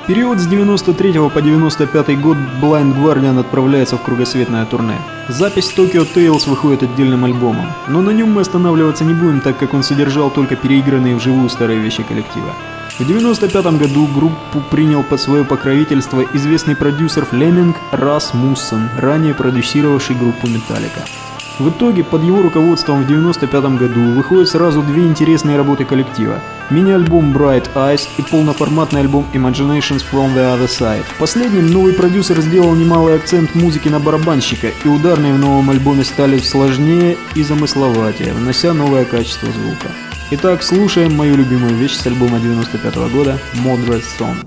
В период с 93 по 95 год Blind Guardian отправляется в кругосветное турне. Запись Tokyo Tales выходит отдельным альбомом, но на нем мы останавливаться не будем, так как он содержал только переигранные вживую старые вещи коллектива. В 95 году группу принял под свое покровительство известный продюсер Флеминг Расмуссен, ранее продюсировавший группу Metallica. В итоге под его руководством в 1995 году выходят сразу две интересные работы коллектива – мини-альбом Bright Eyes и полноформатный альбом Imaginations from the Other Side. В последнем новый продюсер сделал немалый акцент музыки на барабанщика, и ударные в новом альбоме стали сложнее и замысловатее, внося новое качество звука. Итак, слушаем мою любимую вещь с альбома 1995 года «Moderate Song».